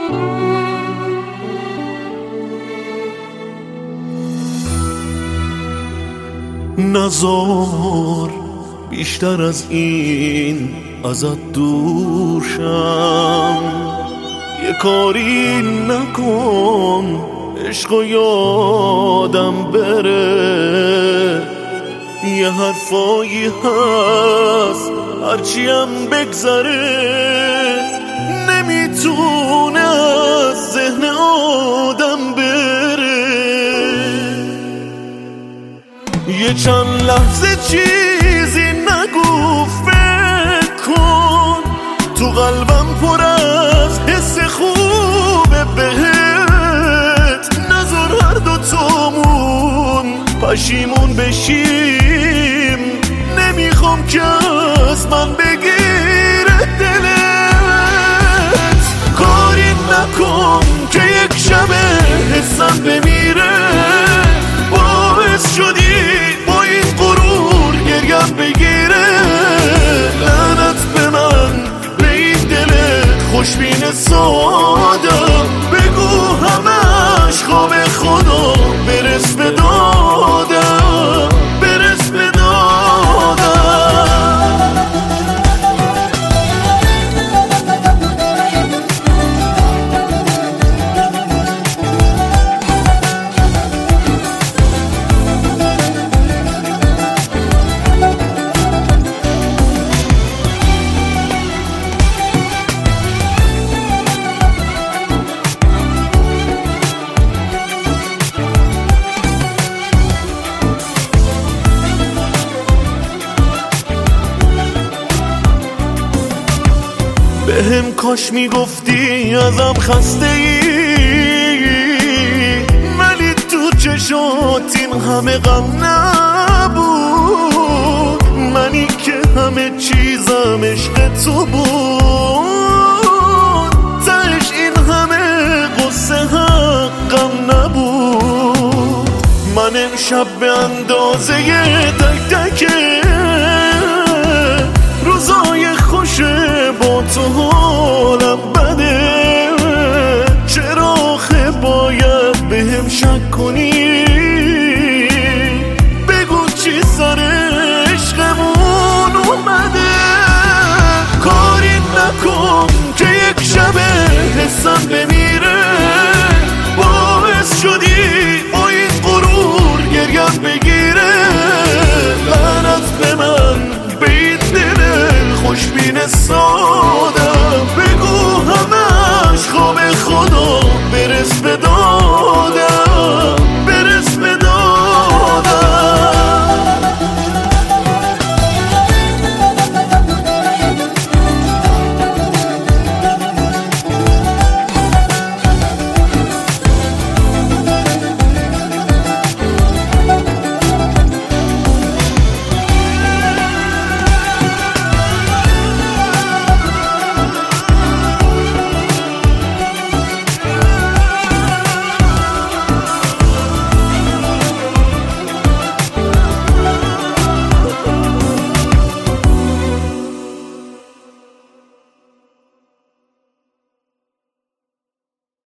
نزار بیشتر از این ازت دور شم، یه کاری نکن عشقو یادم بره. یه حرفایی هست هرچیم بگذره نمیتونه از ذهن آدم بره. یه چند لحظه چیزی نگو، فکر کن تو قلبم پر از حس خوبه بهت. نذار هر دوتامون پشیمون بشیم، نمیخوام که از من بگیره دلت. کاری نکن که یک شبه حسم بمیره، باعث شدی با این غرور گریم بگیره. لعنت به من، به این دلت خوشبین سادم. بگو همش خواب خدا، برس به دادم، برس به دادم. بهم کاش میگفتی ازم خسته ای، ولی تو چشات این همه غم نبود. منی که همه چیزم عشق تو بود، تهش این همه قصه حقم نبود. من امشب به اندازه تک تک روزای خوشه با تو حالم بده. چرا آخه باید بهم شک کنی؟ بگو چی سر عشقمون اومده. کاری نکن که یک شبه حسم بمیره، باعث شدی با این غرور گریم بگیره. لعنت به من، به این دل خوشبین سادم. بگو همش خواب خدا،